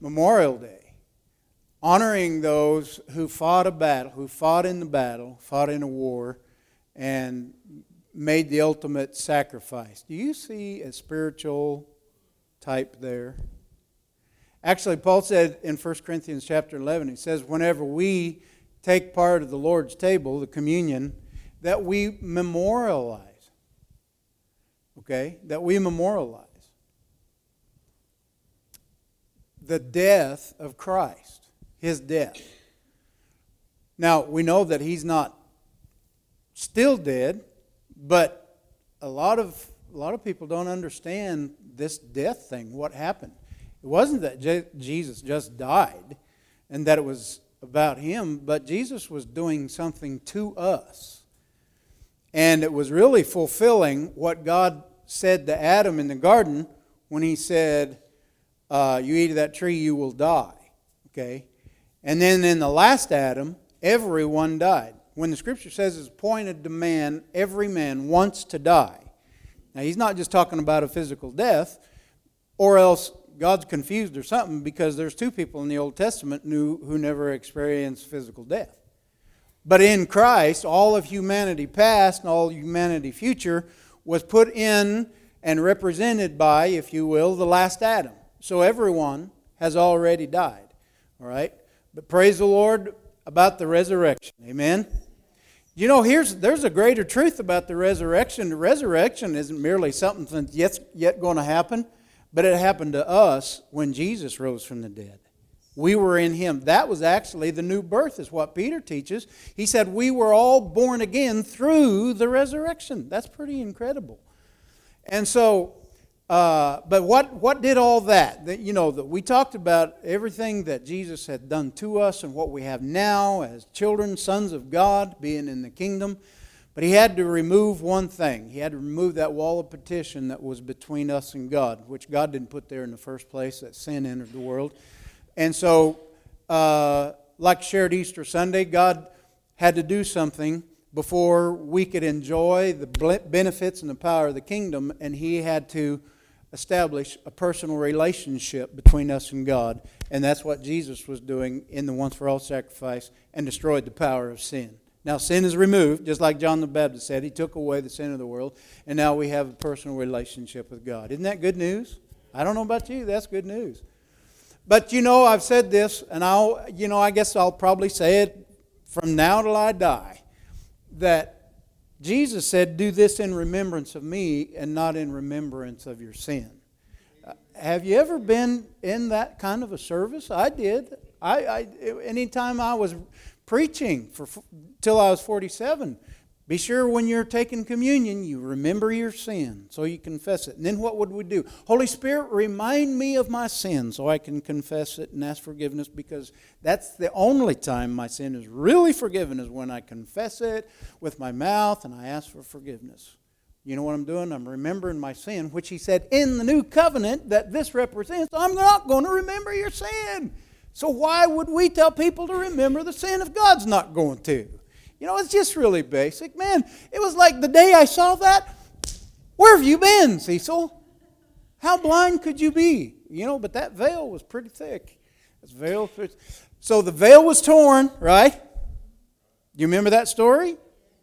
Memorial Day, honoring those who fought a battle, who fought in the battle, fought in a war, and made the ultimate sacrifice. Do you see a spiritual type there? Actually, Paul said in 1 Corinthians chapter 11, he says, whenever we take part of the Lord's table, the communion, that we memorialize. Okay? That we memorialize the death of Christ, His death. Now, we know that He's not still dead, but a lot of people don't understand this death thing, what happened. It wasn't that Jesus just died and that it was about Him, but Jesus was doing something to us. And it was really fulfilling what God said to Adam in the garden when He said, you eat of that tree, you will die. Okay? And then in the last Adam, everyone died. When the Scripture says it's appointed to man, every man wants to die. Now, He's not just talking about a physical death, or else God's confused or something, because there's two people in the Old Testament who never experienced physical death. But in Christ, all of humanity past and all of humanity future was put in and represented by, if you will, the last Adam. So everyone has already died. All right? But praise the Lord about the resurrection. Amen? You know, there's a greater truth about the resurrection. The resurrection isn't merely something that's yet going to happen, but it happened to us when Jesus rose from the dead. We were in Him. That was actually the new birth, is what Peter teaches. He said we were all born again through the resurrection. That's pretty incredible. And so, but what did all that? That we talked about everything that Jesus had done to us and what we have now as children, sons of God, being in the kingdom. But He had to remove one thing. He had to remove that wall of partition that was between us and God, which God didn't put there in the first place, that sin entered the world. And so, like shared Easter Sunday, God had to do something before we could enjoy the benefits and the power of the kingdom, and He had to establish a personal relationship between us and God. And that's what Jesus was doing in the once-for-all sacrifice, and destroyed the power of sin. Now, sin is removed, just like John the Baptist said. He took away the sin of the world, and now we have a personal relationship with God. Isn't that good news? I don't know about you, that's good news. But, I've said this, and I guess I'll probably say it from now till I die, that Jesus said, do this in remembrance of me and not in remembrance of your sin. Have you ever been in that kind of a service? I did. Anytime I was preaching till I was 47, be sure when you're taking communion, you remember your sin so you confess it. And then what would we do? Holy Spirit, remind me of my sin so I can confess it and ask forgiveness, because that's the only time my sin is really forgiven, is when I confess it with my mouth and I ask for forgiveness. You know what I'm doing? I'm remembering my sin, which He said in the new covenant that this represents. I'm not going to remember your sin. So why would we tell people to remember the sin if God's not going to? It's just really basic. Man, it was like the day I saw that, where have you been, Cecil? How blind could you be? But that veil was pretty thick. So the veil was torn, right? Do you remember that story?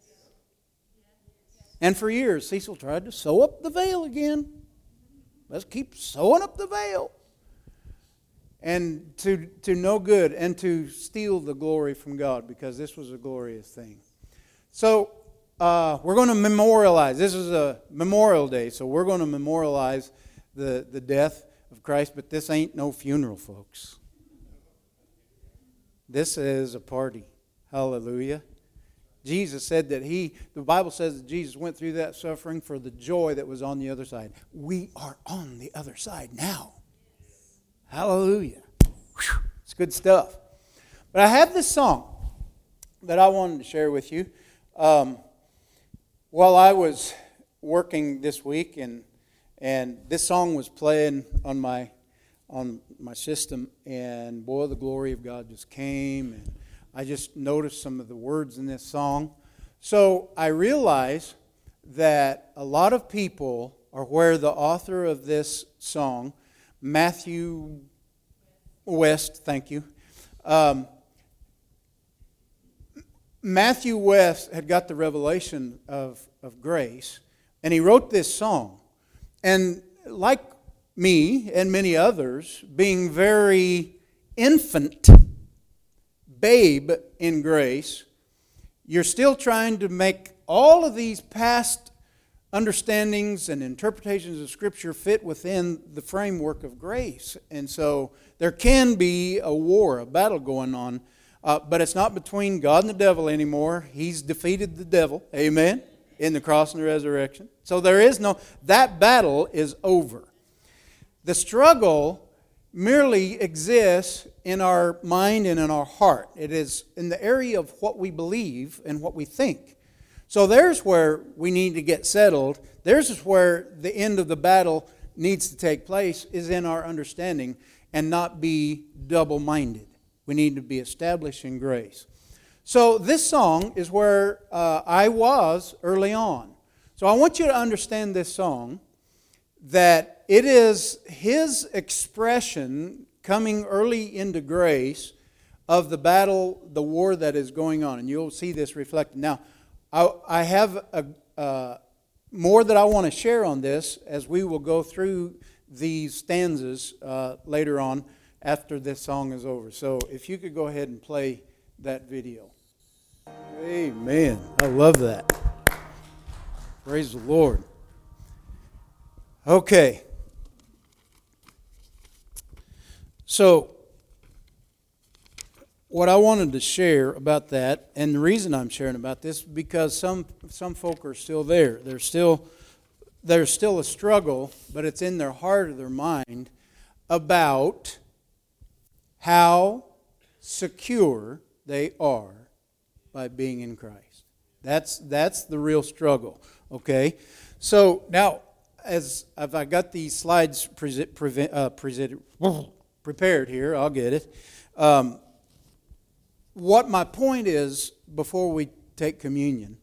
And for years, Cecil tried to sew up the veil again. Let's keep sewing up the veil. And to no good, and to steal the glory from God, because this was a glorious thing. So we're going to memorialize. This is a Memorial Day, so we're going to memorialize the death of Christ, but this ain't no funeral, folks. This is a party. Hallelujah. Jesus said that the Bible says that Jesus went through that suffering for the joy that was on the other side. We are on the other side now. Hallelujah. Whew, it's good stuff. But I have this song that I wanted to share with you. While I was working this week, and this song was playing on my system, and boy, the glory of God just came, and I just noticed some of the words in this song. So I realized that a lot of people are where the author of this song, Matthew West, thank you. Matthew West had got the revelation of grace, and he wrote this song. And like me and many others, being very infant, babe in grace, you're still trying to make all of these past understandings and interpretations of Scripture fit within the framework of grace. And so there can be a war, a battle going on, but it's not between God and the devil anymore. He's defeated the devil, amen, in the cross and the resurrection. So there is that battle is over. The struggle merely exists in our mind and in our heart. It is in the area of what we believe and what we think. So there's where we need to get settled. There's where the end of the battle needs to take place, is in our understanding, and not be double-minded. We need to be established in grace. So this song is where I was early on. So I want you to understand this song, that it is his expression coming early into grace of the battle, the war that is going on. And you'll see this reflected. Now, I have more that I want to share on this as we will go through these stanzas later on after this song is over. So if you could go ahead and play that video. Amen. I love that. Praise the Lord. Okay. So what I wanted to share about that, and the reason I'm sharing about this, because some folk are still there. There's still a struggle, but it's in their heart or their mind about how secure they are by being in Christ. That's the real struggle. Okay, so now as I got these slides prepared here, I'll get it. What my point is, before we take communion,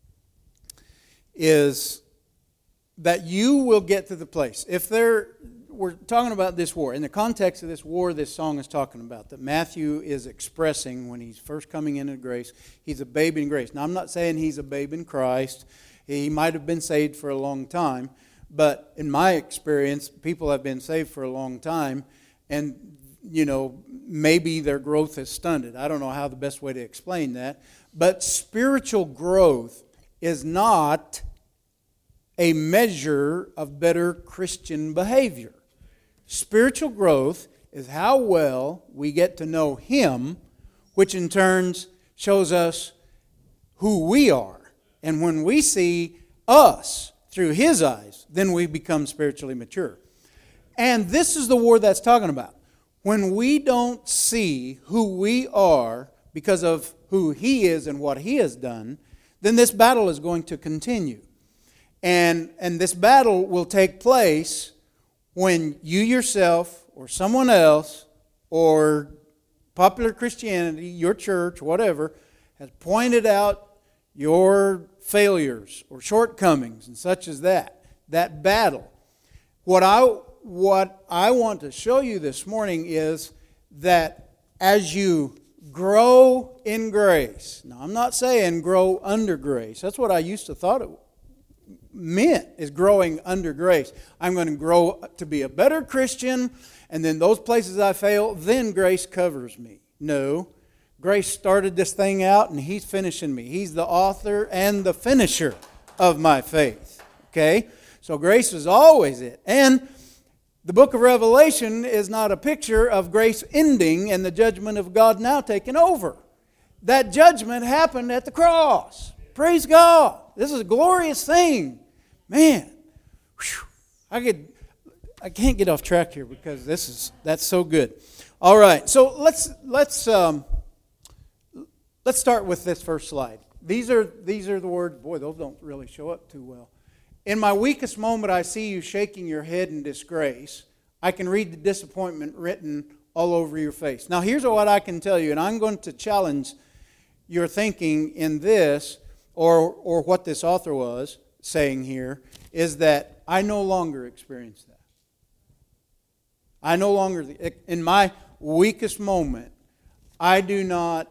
is that you will get to the place. We're talking about this war. In the context of this war, this song is talking about, that Matthew is expressing when he's first coming into grace. He's a babe in grace. Now, I'm not saying he's a babe in Christ. He might have been saved for a long time. But in my experience, people have been saved for a long time, and maybe their growth is stunted. I don't know how the best way to explain that. But spiritual growth is not a measure of better Christian behavior. Spiritual growth is how well we get to know Him, which in turn shows us who we are. And when we see us through His eyes, then we become spiritually mature. And this is the war that's talking about. When we don't see who we are because of who He is and what He has done, then this battle is going to continue. And this battle will take place when you yourself or someone else or popular Christianity, your church, whatever, has pointed out your failures or shortcomings and such as that. That battle. What I want to show you this morning is that as you grow in grace, now I'm not saying grow under grace. That's what I used to thought it meant, is growing under grace. I'm going to grow to be a better Christian, and then those places I fail, then grace covers me. No. Grace started this thing out, and He's finishing me. He's the author and the finisher of my faith. Okay? So grace is always it. And the book of Revelation is not a picture of grace ending and the judgment of God now taking over. That judgment happened at the cross. Praise God. This is a glorious thing. Man, whew, I can't get off track here because that's so good. All right, so let's start with this first slide. These are the words. Boy, those don't really show up too well. In my weakest moment, I see you shaking your head in disgrace. I can read the disappointment written all over your face. Now, here's what I can tell you, and I'm going to challenge your thinking in this, or what this author was saying here, is that I no longer experience that. I no longer, in my weakest moment, I do not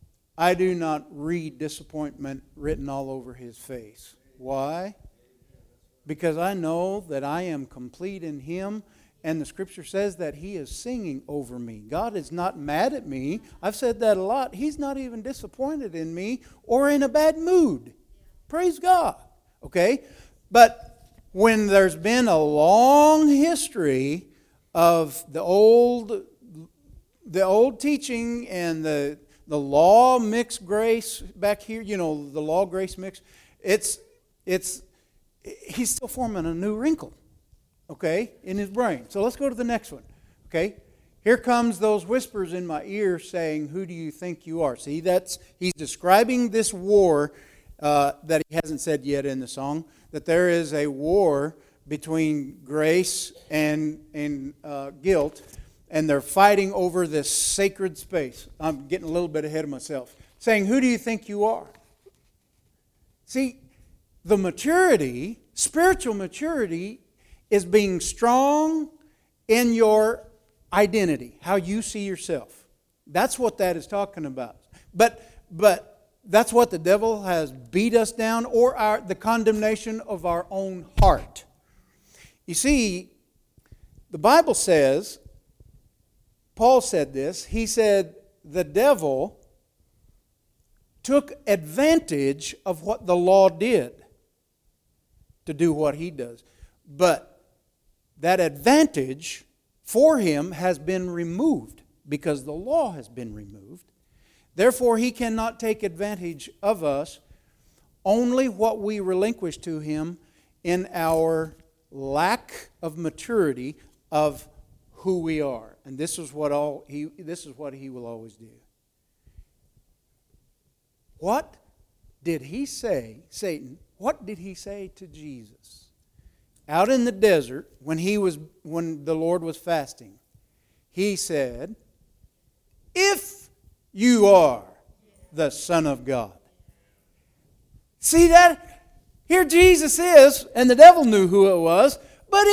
read disappointment written all over his face. Why? Because I know that I am complete in him, and the Scripture says that he is singing over me. God is not mad at me. I've said that a lot. He's not even disappointed in me or in a bad mood. Praise God. Okay? But when there's been a long history of the old teaching and the law mixed grace back here, the law grace mix, he's still forming a new wrinkle, okay, in his brain. So let's go to the next one, okay? Here comes those whispers in my ear saying, "Who do you think you are?" See, he's describing this war that he hasn't said yet in the song, that there is a war between grace and guilt, and they're fighting over this sacred space. I'm getting a little bit ahead of myself. Saying, "Who do you think you are?" See, the maturity, spiritual maturity, is being strong in your identity, how you see yourself. That's what that is talking about. But that's what the devil has beat us down, or the condemnation of our own heart. You see, the Bible says, Paul said this, he said, the devil took advantage of what the law did to do what he does. But that advantage for him has been removed because the law has been removed. Therefore, he cannot take advantage of us, only what we relinquish to him in our lack of maturity of who we are. And this is what he will always do. What did he say, Satan, what did he say to Jesus? Out in the desert, when the Lord was fasting, he said, "If you are the Son of God." See that? Here Jesus is, and the devil knew who it was, but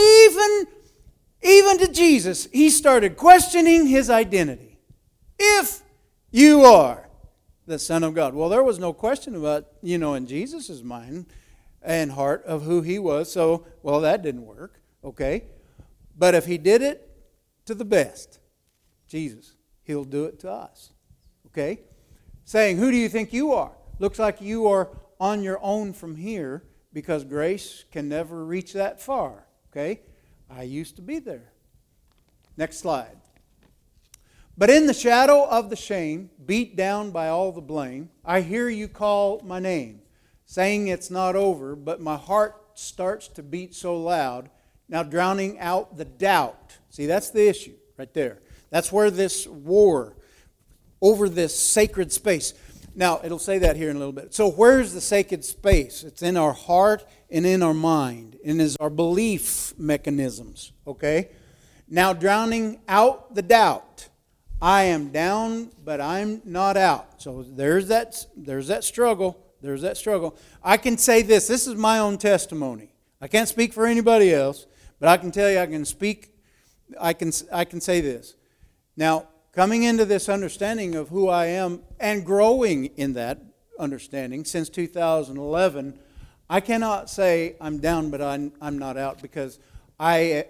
even to Jesus, he started questioning his identity. If you are the Son of God. Well, there was no question about, in Jesus' mind and heart of who he was. So, that didn't work. Okay. But if he did it to the best, Jesus, he'll do it to us. Okay. Saying, "Who do you think you are?" Looks like you are on your own from here because grace can never reach that far. Okay. I used to be there. Next slide. "But in the shadow of the shame, beat down by all the blame, I hear you call my name, saying it's not over, but my heart starts to beat so loud, now drowning out the doubt." See, that's the issue right there. That's where this war over this sacred space. Now, it'll say that here in a little bit. So where's the sacred space? It's in our heart and in our mind, and is our belief mechanisms, okay? Now drowning out the doubt. I am down, but I'm not out. So there's that struggle. There's that struggle. I can say this. This is my own testimony. I can't speak for anybody else, but I can tell you I can speak. I can say this. Now, coming into this understanding of who I am and growing in that understanding since 2011, I cannot say I'm down, but I'm not out, because I'm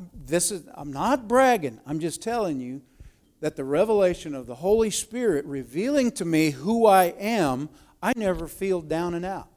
not bragging. I'm just telling you that the revelation of the Holy Spirit revealing to me who I am, I never feel down and out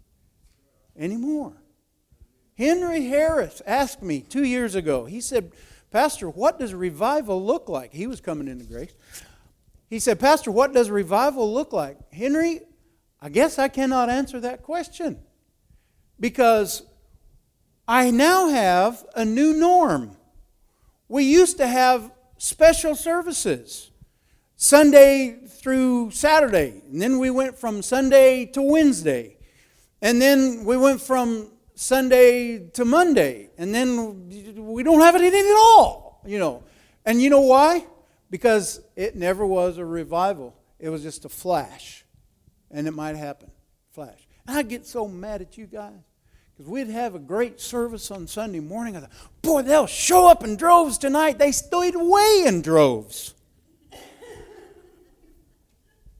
anymore. Henry Harris asked me 2 years ago. He said, "Pastor, what does revival look like?" He was coming into grace. He said, "Pastor, what does revival look like?" Henry, I guess I cannot answer that question, because I now have a new norm. We used to have special services, Sunday through Saturday. And then we went from Sunday to Wednesday. And then we went from Sunday to Monday. And then we don't have anything at all, And you know why? Because it never was a revival. It was just a flash. And it might happen. Flash. And I get so mad at you guys. Because we'd have a great service on Sunday morning. I thought, boy, they'll show up in droves tonight. They stayed away in droves.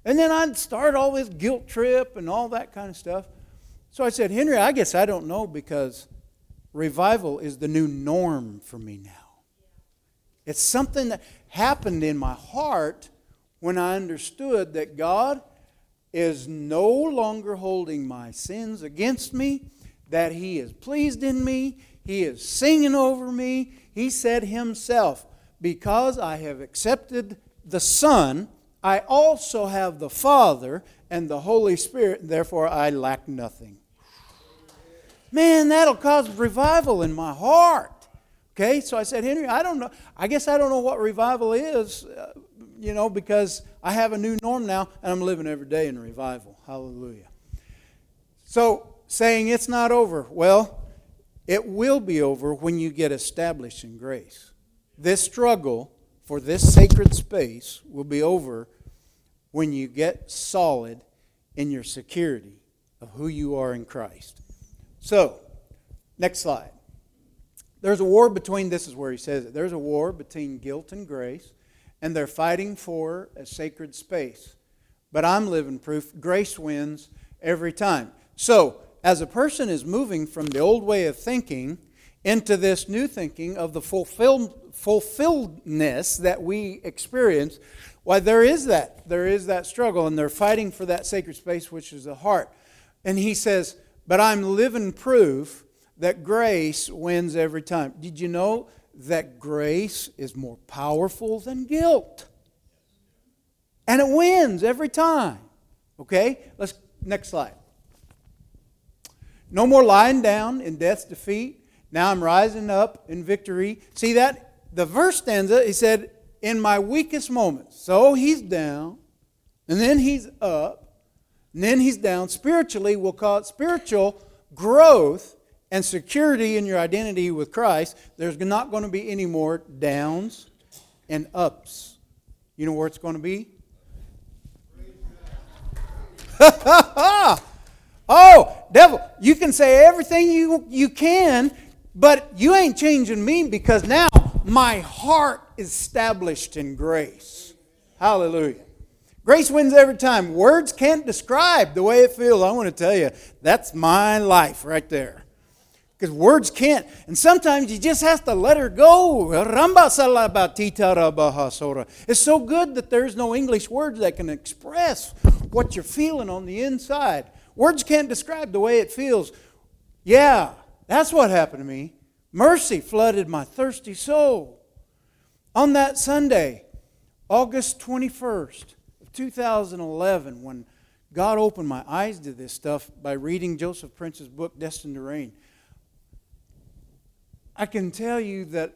And then I'd start all this guilt trip and all that kind of stuff. So I said, Henry, I guess I don't know, because revival is the new norm for me now. It's something that happened in my heart when I understood that God is no longer holding my sins against me, that He is pleased in me, He is singing over me. He said Himself, because I have accepted the Son, I also have the Father and the Holy Spirit, and therefore I lack nothing. Man, that'll cause revival in my heart. Okay, so I said, Henry, I don't know. I guess I don't know what revival is, because I have a new norm now, and I'm living every day in revival. Hallelujah. So, saying it's not over. Well, it will be over when you get established in grace. This struggle for this sacred space will be over when you get solid in your security of who you are in Christ. So, next slide. There's a war between, this is where he says it, there's a war between guilt and grace, and they're fighting for a sacred space. But I'm living proof, grace wins every time. So, as a person is moving from the old way of thinking into this new thinking of the fulfilledness that we experience, why there is that struggle, and they're fighting for that sacred space, which is the heart. And he says, but I'm living proof that grace wins every time. Did you know that grace is more powerful than guilt? And it wins every time. Okay? Next slide. No more lying down in death's defeat. Now I'm rising up in victory. See that? The verse stanza, he said, in my weakest moments. So he's down, and then he's up, and then he's down. Spiritually, we'll call it spiritual growth and security in your identity with Christ. There's not going to be any more downs and ups. You know where it's going to be? Oh, devil, you can say everything you can, but you ain't changing me, because now my heart is established in grace. Hallelujah. Grace wins every time. Words can't describe the way it feels. I want to tell you, that's my life right there. Because words can't. And sometimes you just have to let her go. It's so good that there's no English words that can express what you're feeling on the inside. Words can't describe the way it feels. Yeah, that's what happened to me. Mercy flooded my thirsty soul. On that Sunday, August 21st of 2011, when God opened my eyes to this stuff by reading Joseph Prince's book, Destined to Reign, I can tell you that,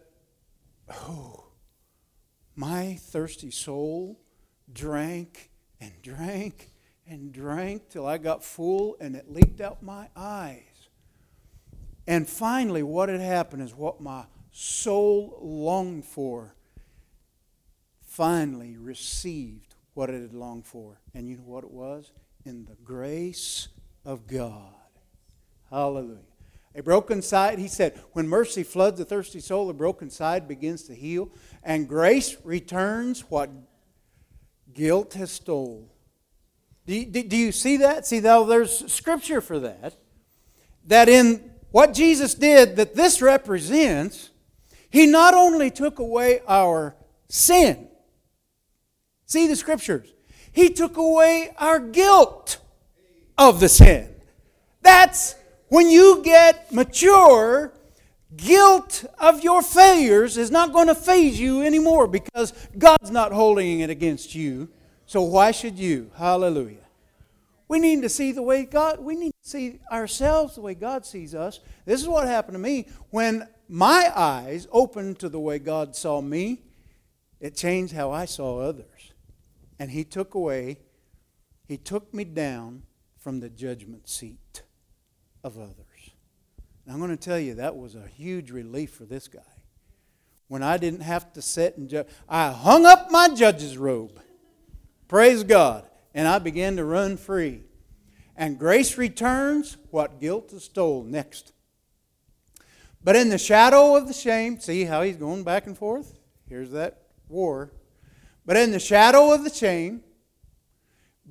my thirsty soul drank and drank and drank till I got full and it leaked out my eyes. And finally, what had happened is what my soul longed for finally received what it had longed for. And you know what it was? In the grace of God. Hallelujah. A broken side, he said, when mercy floods a thirsty soul, a broken side begins to heal. And grace returns what guilt has stole. Do you see that? See, now there's scripture for that. That in what Jesus did, that this represents, He not only took away our sin. See the scriptures. He took away our guilt of the sin. That's when you get mature, guilt of your failures is not going to faze you anymore, because God's not holding it against you. So why should you? Hallelujah. We need to see the way we need to see ourselves the way God sees us. This is what happened to me. When my eyes opened to the way God saw me, it changed how I saw others. And He took me down from the judgment seat of others. And I'm going to tell you, that was a huge relief for this guy. When I didn't have to sit and judge, I hung up my judge's robe. Praise God. And I began to run free. And grace returns what guilt has stolen. Next. But in the shadow of the shame, see how he's going back and forth? Here's that war. But in the shadow of the shame,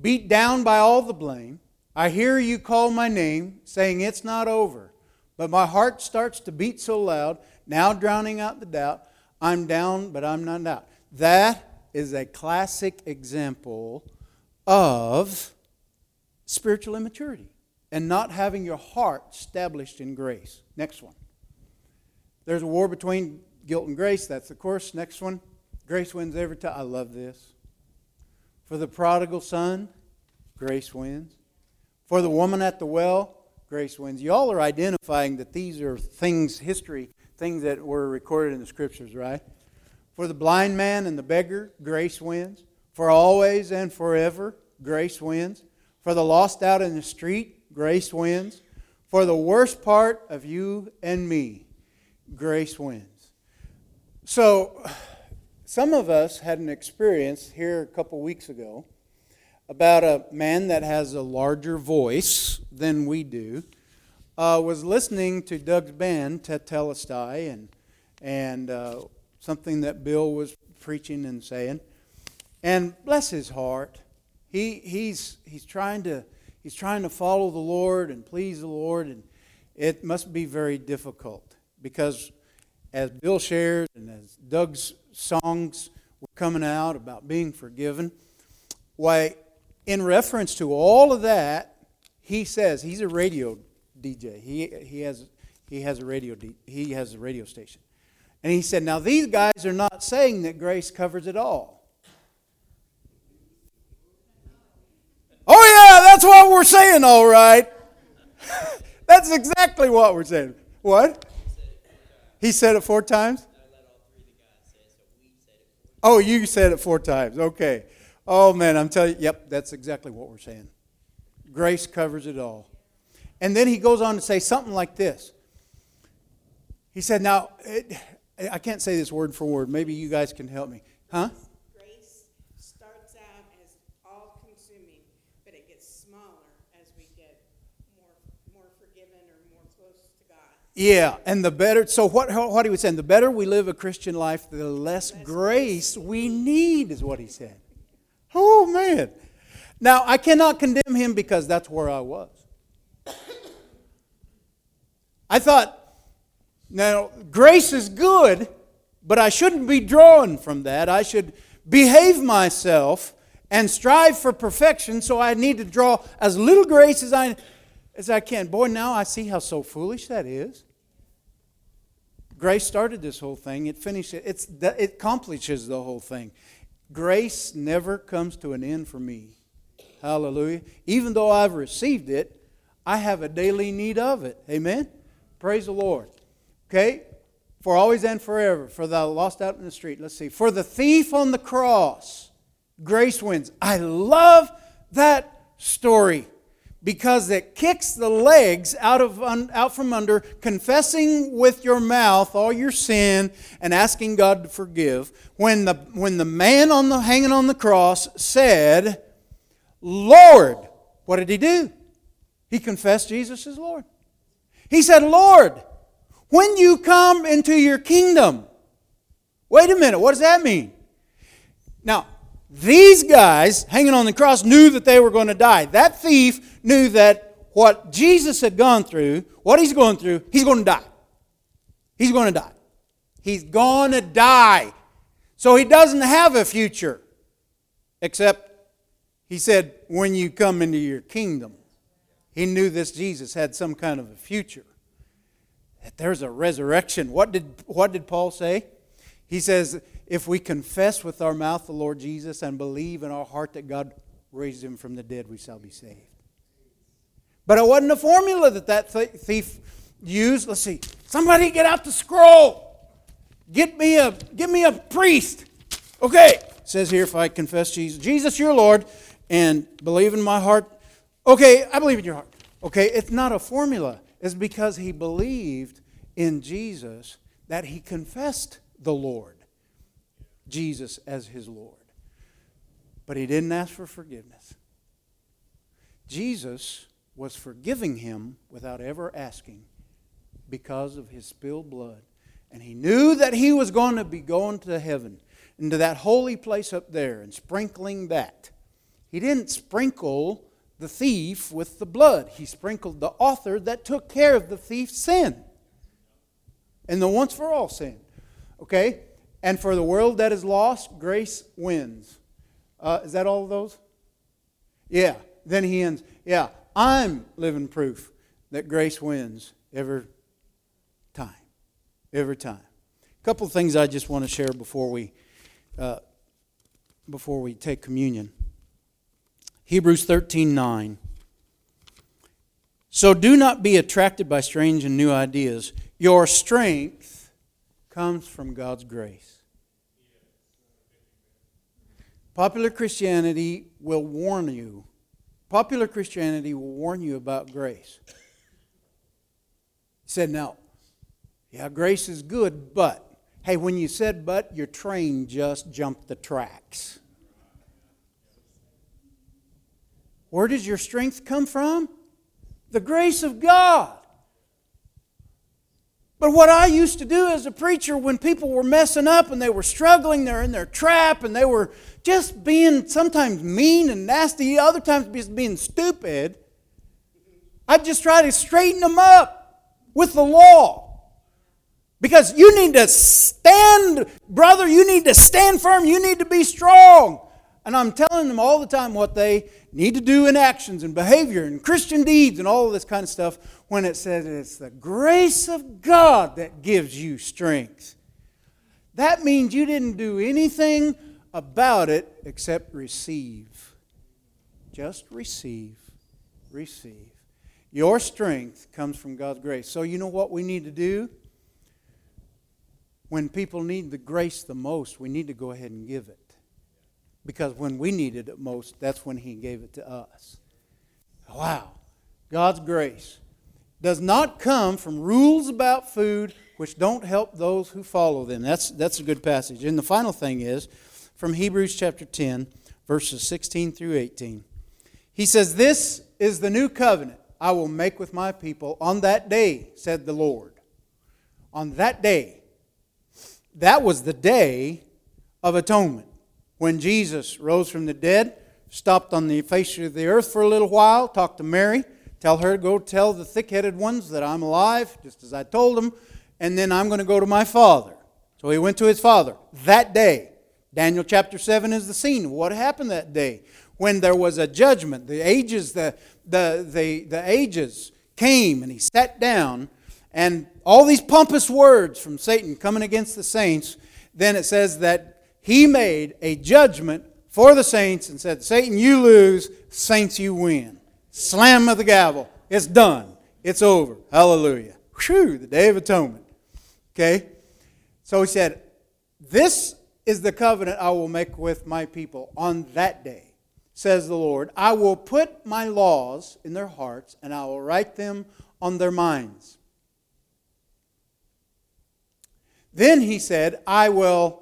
beat down by all the blame. I hear you call my name, saying it's not over. But my heart starts to beat so loud, now drowning out the doubt. I'm down, but I'm not out. That is a classic example of spiritual immaturity and not having your heart established in grace. Next one. There's a war between guilt and grace. That's the course. Next one. Grace wins every time. I love this. For the prodigal son, grace wins. For the woman at the well, grace wins. Y'all are identifying that these are things, history, things that were recorded in the Scriptures, right? For the blind man and the beggar, grace wins. For always and forever, grace wins. For the lost out in the street, grace wins. For the worst part of you and me, grace wins. So, some of us had an experience here a couple weeks ago about a man that has a larger voice than we do. Was listening to Doug's band, Tetelestai, and something that Bill was preaching and saying. And bless his heart, he's trying to follow the Lord and please the Lord, and it must be very difficult because, as Bill shares and as Doug's songs were coming out about being forgiven, why, in reference to all of that, he says he's a radio DJ. He has a radio station, and he said, "Now these guys are not saying that grace covers it all." Oh yeah, that's what we're saying, all right. That's exactly what we're saying. What? He said it 4 times? Oh, you said it 4 times. Okay. Oh, man, I'm telling you, yep, that's exactly what we're saying. Grace covers it all. And then he goes on to say something like this. He said, now, I can't say this word for word. Maybe you guys can help me. Huh? Grace starts out as all-consuming, but it gets smaller as we get more forgiven or more close to God. Yeah, and the better, so what he was saying, the better we live a Christian life, the less grace we need, is what he said. Oh, man. Now, I cannot condemn him because that's where I was. I thought, now, grace is good, but I shouldn't be drawn from that. I should behave myself and strive for perfection, so I need to draw as little grace as I can. Boy, now I see how so foolish that is. Grace started this whole thing. It finished it. It accomplishes the whole thing. Grace never comes to an end for me. Hallelujah. Even though I've received it, I have a daily need of it. Amen? Praise the Lord. Okay? For always and forever. For thou lost out in the street. Let's see. For the thief on the cross, grace wins. I love that story because it kicks the legs out from under, confessing with your mouth all your sin and asking God to forgive. When the man hanging on the cross said, Lord, what did he do? He confessed Jesus as Lord. He said, Lord, when you come into your kingdom. Wait a minute, what does that mean? Now, these guys hanging on the cross knew that they were going to die. That thief knew that what Jesus had gone through, what he's going through, he's going to die. He's going to die. He's going to die. So he doesn't have a future. Except, he said, when you come into your kingdom. He knew this Jesus had some kind of a future. That there's a resurrection. What did Paul say? He says, if we confess with our mouth the Lord Jesus and believe in our heart that God raised him from the dead, we shall be saved. But it wasn't a formula that thief used. Let's see. Somebody get out the scroll. Give me a priest. Okay. It says here, if I confess Jesus your Lord, and believe in my heart. Okay, I believe in your heart. Okay, it's not a formula. It's because he believed in Jesus that he confessed the Lord, Jesus as his Lord. But he didn't ask for forgiveness. Jesus was forgiving him without ever asking because of his spilled blood. And he knew that he was going to be going to heaven, into that holy place up there and sprinkling that. He didn't sprinkle the thief with the blood. He sprinkled the author that took care of the thief's sin. And the once for all sin. Okay? And for the world that is lost, grace wins. Is that all of those? Yeah. Then he ends. Yeah. I'm living proof that grace wins every time. Every time. A couple of things I just want to share before we take communion. Hebrews 13:9. So do not be attracted by strange and new ideas. Your strength comes from God's grace. Popular Christianity will warn you. Popular Christianity will warn you about grace. He said, now, yeah, grace is good, but, hey, when you said but, your train just jumped the tracks. Where does your strength come from? The grace of God. But what I used to do as a preacher when people were messing up and they were struggling, they're in their trap and they were just being sometimes mean and nasty, other times just being stupid, I'd just try to straighten them up with the law. Because you need to stand, brother, you need to stand firm, you need to be strong. And I'm telling them all the time what they need to do in actions and behavior and Christian deeds and all of this kind of stuff when it says it's the grace of God that gives you strength. That means you didn't do anything about it except receive. Just receive. Receive. Your strength comes from God's grace. So you know what we need to do? When people need the grace the most, we need to go ahead and give it. Because when we needed it most, that's when He gave it to us. Wow. God's grace does not come from rules about food which don't help those who follow them. That's a good passage. And the final thing is from Hebrews chapter 10, verses 16 through 18. He says, this is the new covenant I will make with my people on that day, said the Lord. On that day. That was the day of atonement. When Jesus rose from the dead, stopped on the face of the earth for a little while, talked to Mary, tell her to go tell the thick-headed ones that I'm alive, just as I told them, and then I'm going to go to my Father. So He went to His Father that day. Daniel chapter 7 is the scene. What happened that day? When there was a judgment, the ages came, and He sat down, and all these pompous words from Satan coming against the saints, then it says that He made a judgment for the saints and said, Satan, you lose, saints, you win. Slam of the gavel. It's done. It's over. Hallelujah. Whew, the Day of Atonement. Okay? So He said, this is the covenant I will make with my people on that day, says the Lord. I will put my laws in their hearts and I will write them on their minds. Then He said, I will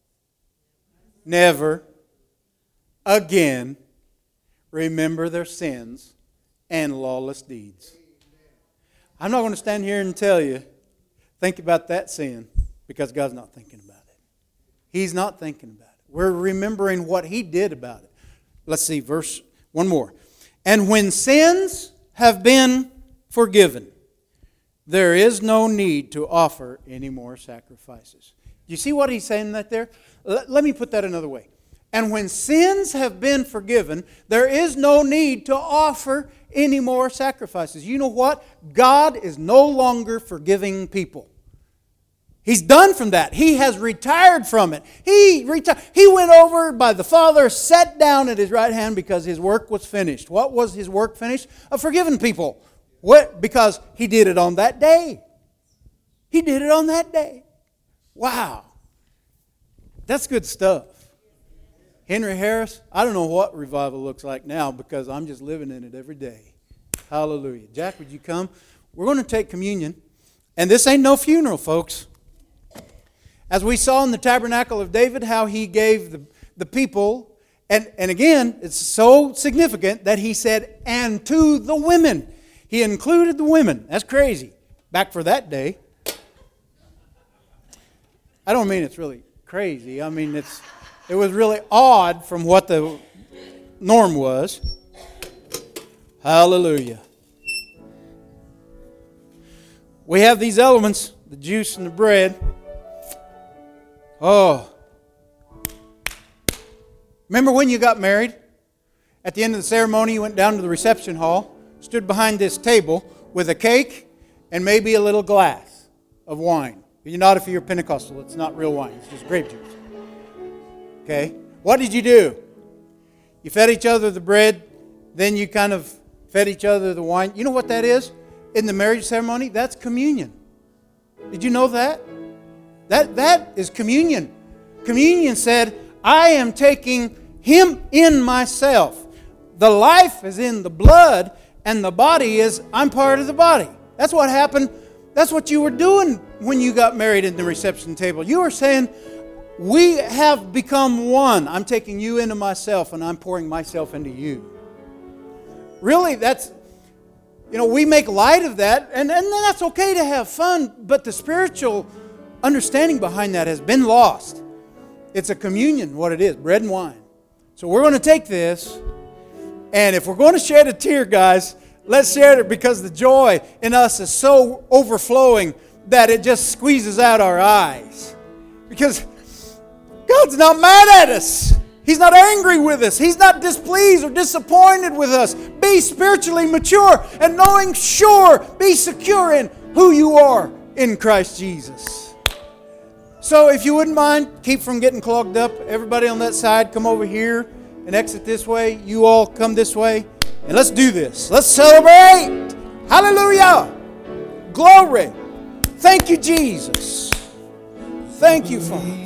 never again remember their sins and lawless deeds. I'm not going to stand here and tell you, think about that sin, because God's not thinking about it. He's not thinking about it. We're remembering what He did about it. Let's see, verse one more. And when sins have been forgiven, there is no need to offer any more sacrifices. You see what He's saying that there? Let me put that another way. And when sins have been forgiven, there is no need to offer any more sacrifices. You know what? God is no longer forgiving people. He's done from that. He has retired from it. He went over by the Father, sat down at His right hand because His work was finished. What was His work finished? Of forgiving people. What? Because He did it on that day. He did it on that day. Wow. That's good stuff. Henry Harris, I don't know what revival looks like now because I'm just living in it every day. Hallelujah. Jack, would you come? We're going to take communion. And this ain't no funeral, folks. As we saw in the tabernacle of David, how he gave the people, and again, it's so significant that he said, and to the women. He included the women. That's crazy. Back for that day. I don't mean it's really crazy. I mean, it was really odd from what the Norm was. Hallelujah. We have these elements, the juice and the bread. Oh. Remember when you got married? At the end of the ceremony, you went down to the reception hall, stood behind this table with a cake and maybe a little glass of wine. You're not if you're Pentecostal. It's not real wine. It's just grape juice. Okay? What did you do? You fed each other the bread, then you kind of fed each other the wine. You know what that is? In the marriage ceremony, that's communion. Did you know that? That is communion. Communion said, I am taking Him in myself. The life is in the blood, and the body is, I'm part of the body. That's what happened. That's what you were doing when you got married in the reception table. You were saying, we have become one. I'm taking you into myself, and I'm pouring myself into you. Really, that's, we make light of that, and that's okay to have fun, but the spiritual understanding behind that has been lost. It's a communion, what it is, bread and wine. So we're going to take this, and if we're going to shed a tear, guys, let's share it because the joy in us is so overflowing that it just squeezes out our eyes. Because God's not mad at us. He's not angry with us. He's not displeased or disappointed with us. Be spiritually mature and knowing sure, be secure in who you are in Christ Jesus. So if you wouldn't mind, keep from getting clogged up. Everybody on that side, come over here and exit this way. You all come this way. And let's do this. Let's celebrate. Hallelujah. Glory. Thank you, Jesus. Thank you, Father.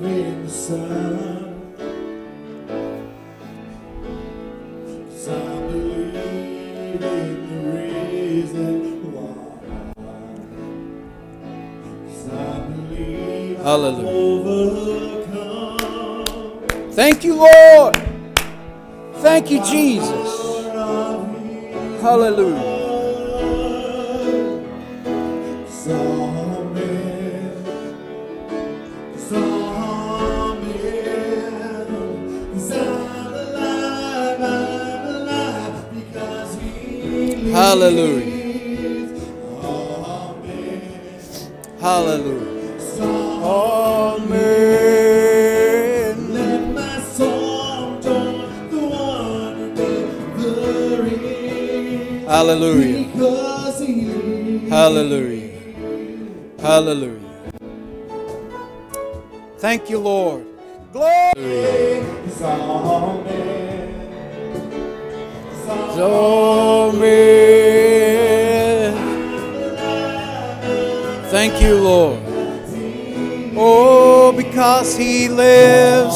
Hallelujah. Thank you, Lord. Thank you, Jesus. Hallelujah. Hallelujah. Hallelujah. Amen. Let my song join the one delivery. Hallelujah. Hallelujah. Hallelujah. Thank you, Lord. Glory. Thank you, Lord. Oh, because He lives.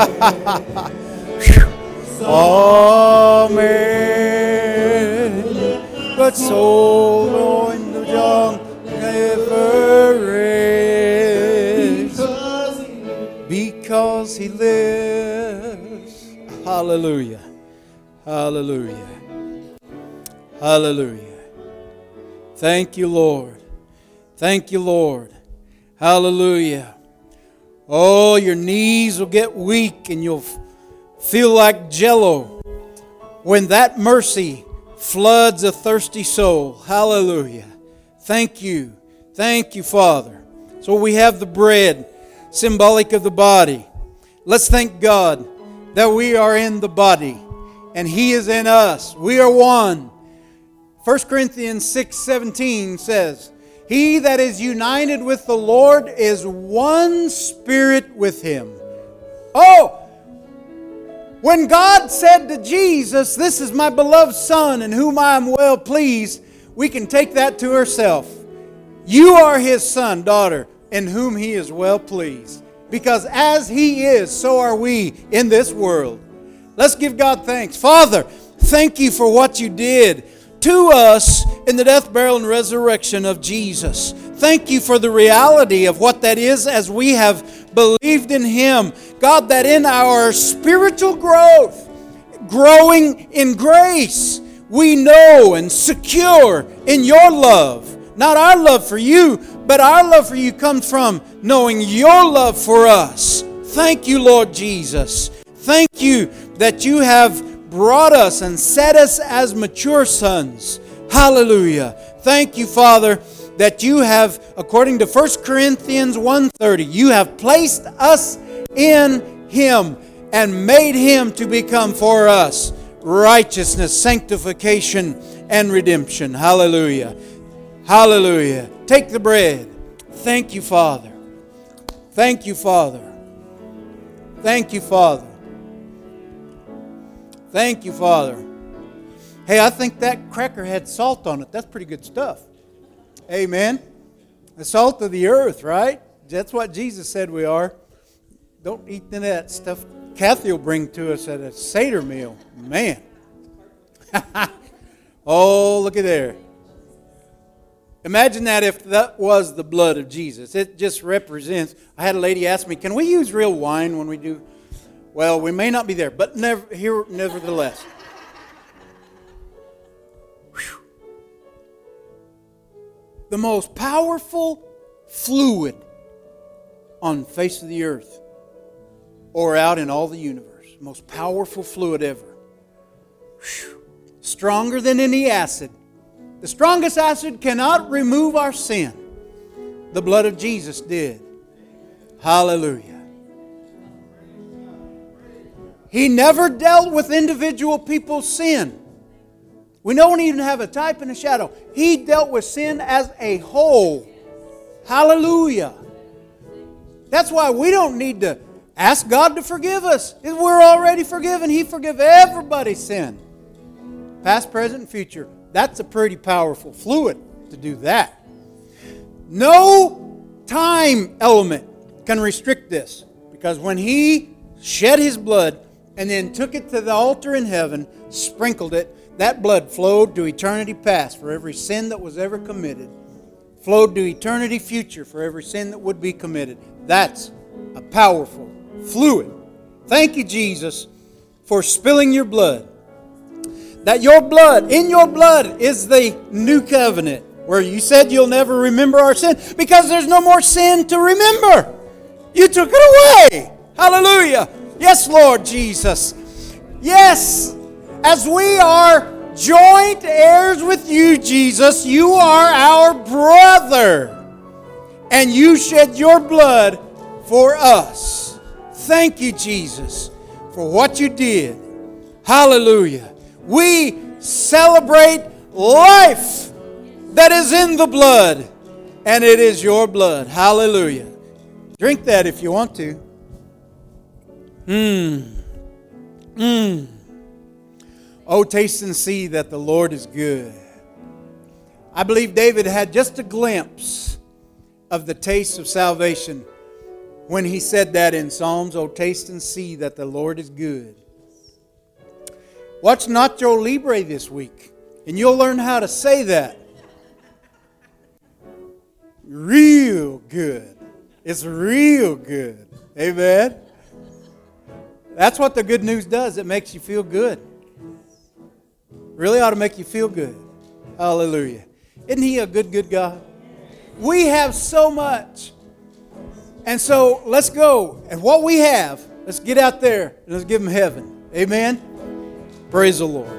Amen. But soul in the young never is. Because He lives. Hallelujah. Hallelujah. Hallelujah. Thank you, Lord. Thank you, Lord. Hallelujah. Oh, your knees will get weak and you'll feel like jello when that mercy floods a thirsty soul. Hallelujah. Thank you. Thank you, Father. So we have the bread, symbolic of the body. Let's thank God that we are in the body and He is in us. We are one. 1 Corinthians 6:17 says, He that is united with the Lord is one spirit with Him. Oh! When God said to Jesus, this is my beloved Son in whom I am well pleased, we can take that to ourselves. You are His son, daughter, in whom He is well pleased. Because as He is, so are we in this world. Let's give God thanks. Father, thank You for what You did to us in the death, burial, and resurrection of Jesus. Thank You for the reality of what that is as we have believed in Him. God, that in our spiritual growth, growing in grace, we know and secure in Your love. Not our love for You, but our love for You comes from knowing Your love for us. Thank You, Lord Jesus. Thank You that You have brought us and set us as mature sons. Hallelujah. Thank you, Father, that you have, according to 1 Corinthians 1:30, you have placed us in Him and made Him to become for us righteousness, sanctification, and redemption. Hallelujah. Hallelujah. Take the bread. Thank you, Father. Thank you, Father. Thank you, Father. Thank you, Father. Hey, I think that cracker had salt on it. That's pretty good stuff. Amen. The salt of the earth, right? That's what Jesus said we are. Don't eat any of that stuff Kathy will bring to us at a Seder meal. Man. Oh, look at there. Imagine that if that was the blood of Jesus. It just represents. I had a lady ask me, can we use real wine when we do? Well, we may not be there, but nevertheless. Whew. The most powerful fluid on the face of the earth or out in all the universe. Most powerful fluid ever. Whew. Stronger than any acid. The strongest acid cannot remove our sin. The blood of Jesus did. Hallelujah. He never dealt with individual people's sin. We don't even have a type and a shadow. He dealt with sin as a whole. Hallelujah. That's why we don't need to ask God to forgive us. We're already forgiven. He forgave everybody's sin. Past, present, and future. That's a pretty powerful fluid to do that. No time element can restrict this. Because when He shed His blood and then took it to the altar in heaven, sprinkled it, that blood flowed to eternity past for every sin that was ever committed. Flowed to eternity future for every sin that would be committed. That's a powerful fluid. Thank you, Jesus, for spilling your blood. That your blood, in your blood, is the new covenant. Where you said you'll never remember our sin. Because there's no more sin to remember. You took it away. Hallelujah. Yes, Lord Jesus. Yes. As we are joint heirs with you, Jesus, you are our brother. And you shed your blood for us. Thank you, Jesus, for what you did. Hallelujah. We celebrate life that is in the blood, and it is your blood. Hallelujah. Drink that if you want to. Oh, taste and see that the Lord is good. I believe David had just a glimpse of the taste of salvation when he said that in Psalms. Oh, taste and see that the Lord is good. Watch Nacho Libre this week, and you'll learn how to say that. Real good. It's real good. Amen? That's what the good news does. It makes you feel good. Really ought to make you feel good. Hallelujah. Isn't He a good, good God? We have so much. And so let's go. And what we have, let's get out there and let's give Him heaven. Amen? Praise the Lord.